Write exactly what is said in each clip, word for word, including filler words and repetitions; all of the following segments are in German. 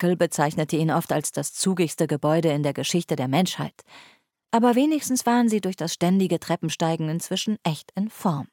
Huckle bezeichnete ihn oft als das zugigste Gebäude in der Geschichte der Menschheit. Aber wenigstens waren sie durch das ständige Treppensteigen inzwischen echt in Form.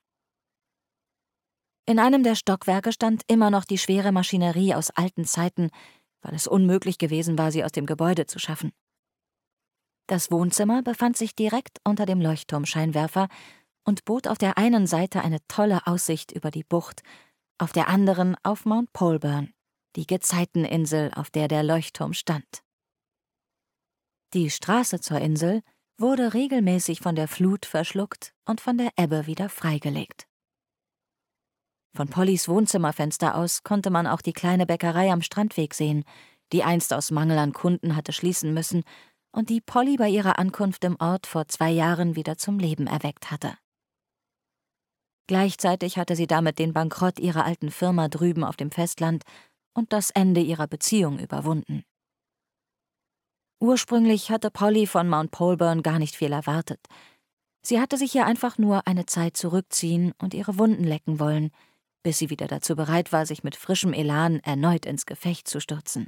In einem der Stockwerke stand immer noch die schwere Maschinerie aus alten Zeiten, weil es unmöglich gewesen war, sie aus dem Gebäude zu schaffen. Das Wohnzimmer befand sich direkt unter dem Leuchtturmscheinwerfer und bot auf der einen Seite eine tolle Aussicht über die Bucht, auf der anderen auf Mount Polburn, die Gezeiteninsel, auf der der Leuchtturm stand. Die Straße zur Insel wurde regelmäßig von der Flut verschluckt und von der Ebbe wieder freigelegt. Von Pollys Wohnzimmerfenster aus konnte man auch die kleine Bäckerei am Strandweg sehen, die einst aus Mangel an Kunden hatte schließen müssen und die Polly bei ihrer Ankunft im Ort vor zwei Jahren wieder zum Leben erweckt hatte. Gleichzeitig hatte sie damit den Bankrott ihrer alten Firma drüben auf dem Festland und das Ende ihrer Beziehung überwunden. Ursprünglich hatte Polly von Mount Polburn gar nicht viel erwartet. Sie hatte sich hier einfach nur eine Zeit zurückziehen und ihre Wunden lecken wollen, bis sie wieder dazu bereit war, sich mit frischem Elan erneut ins Gefecht zu stürzen.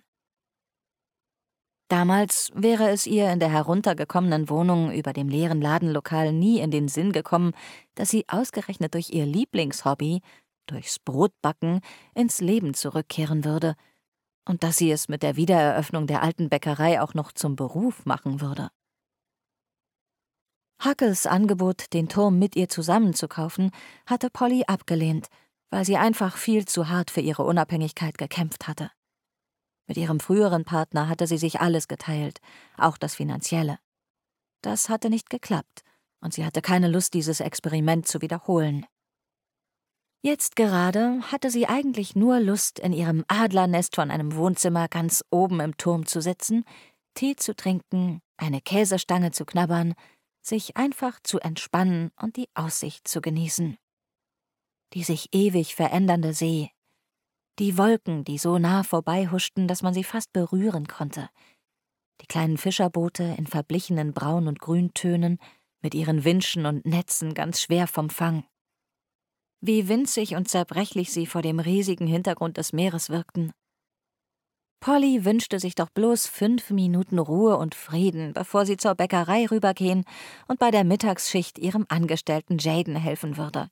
Damals wäre es ihr in der heruntergekommenen Wohnung über dem leeren Ladenlokal nie in den Sinn gekommen, dass sie ausgerechnet durch ihr Lieblingshobby, durchs Brotbacken, ins Leben zurückkehren würde und dass sie es mit der Wiedereröffnung der alten Bäckerei auch noch zum Beruf machen würde. Huckles Angebot, den Turm mit ihr zusammenzukaufen, hatte Polly abgelehnt, weil sie einfach viel zu hart für ihre Unabhängigkeit gekämpft hatte. Mit ihrem früheren Partner hatte sie sich alles geteilt, auch das Finanzielle. Das hatte nicht geklappt, und sie hatte keine Lust, dieses Experiment zu wiederholen. Jetzt gerade hatte sie eigentlich nur Lust, in ihrem Adlernest von einem Wohnzimmer ganz oben im Turm zu sitzen, Tee zu trinken, eine Käsestange zu knabbern, sich einfach zu entspannen und die Aussicht zu genießen. Die sich ewig verändernde See, die Wolken, die so nah vorbeihuschten, dass man sie fast berühren konnte, die kleinen Fischerboote in verblichenen Braun- und Grüntönen, mit ihren Winschen und Netzen ganz schwer vom Fang. Wie winzig und zerbrechlich sie vor dem riesigen Hintergrund des Meeres wirkten. Polly wünschte sich doch bloß fünf Minuten Ruhe und Frieden, bevor sie zur Bäckerei rübergehen und bei der Mittagsschicht ihrem Angestellten Jaden helfen würde.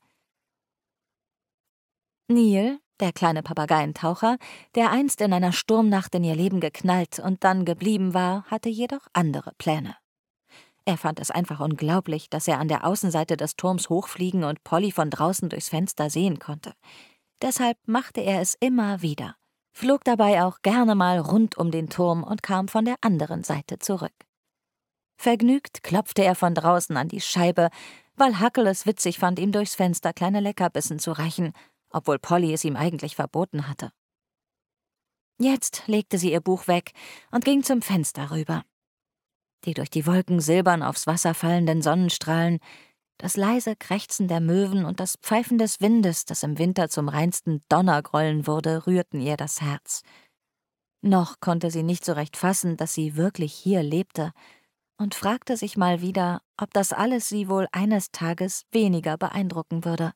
Neil, der kleine Papageientaucher, der einst in einer Sturmnacht in ihr Leben geknallt und dann geblieben war, hatte jedoch andere Pläne. Er fand es einfach unglaublich, dass er an der Außenseite des Turms hochfliegen und Polly von draußen durchs Fenster sehen konnte. Deshalb machte er es immer wieder, flog dabei auch gerne mal rund um den Turm und kam von der anderen Seite zurück. Vergnügt klopfte er von draußen an die Scheibe, weil Huckle es witzig fand, ihm durchs Fenster kleine Leckerbissen zu reichen, obwohl Polly es ihm eigentlich verboten hatte. Jetzt legte sie ihr Buch weg und ging zum Fenster rüber. Die durch die Wolken silbern aufs Wasser fallenden Sonnenstrahlen, das leise Krächzen der Möwen und das Pfeifen des Windes, das im Winter zum reinsten Donnergrollen wurde, rührten ihr das Herz. Noch konnte sie nicht so recht fassen, dass sie wirklich hier lebte, und fragte sich mal wieder, ob das alles sie wohl eines Tages weniger beeindrucken würde.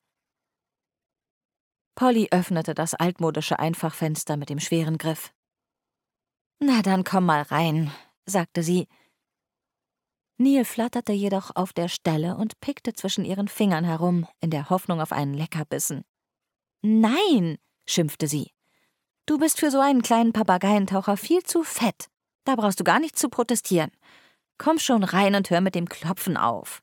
Polly öffnete das altmodische Einfachfenster mit dem schweren Griff. »Na, dann komm mal rein«, sagte sie. Neil flatterte jedoch auf der Stelle und pickte zwischen ihren Fingern herum, in der Hoffnung auf einen Leckerbissen. »Nein«, schimpfte sie. »Du bist für so einen kleinen Papageientaucher viel zu fett. Da brauchst du gar nicht zu protestieren. Komm schon rein und hör mit dem Klopfen auf.«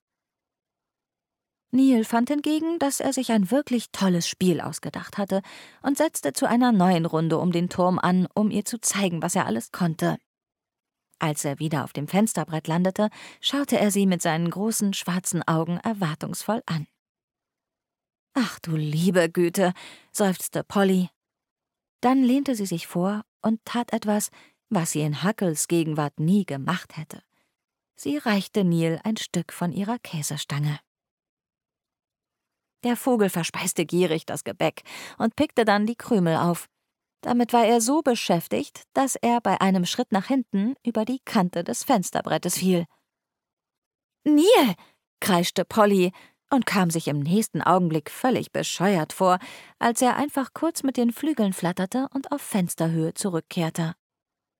Neil fand hingegen, dass er sich ein wirklich tolles Spiel ausgedacht hatte und setzte zu einer neuen Runde um den Turm an, um ihr zu zeigen, was er alles konnte. Als er wieder auf dem Fensterbrett landete, schaute er sie mit seinen großen schwarzen Augen erwartungsvoll an. »Ach du liebe Güte«, seufzte Polly. Dann lehnte sie sich vor und tat etwas, was sie in Huckles Gegenwart nie gemacht hätte. Sie reichte Neil ein Stück von ihrer Käsestange. Der Vogel verspeiste gierig das Gebäck und pickte dann die Krümel auf. Damit war er so beschäftigt, dass er bei einem Schritt nach hinten über die Kante des Fensterbrettes fiel. »Neil«, kreischte Polly und kam sich im nächsten Augenblick völlig bescheuert vor, als er einfach kurz mit den Flügeln flatterte und auf Fensterhöhe zurückkehrte.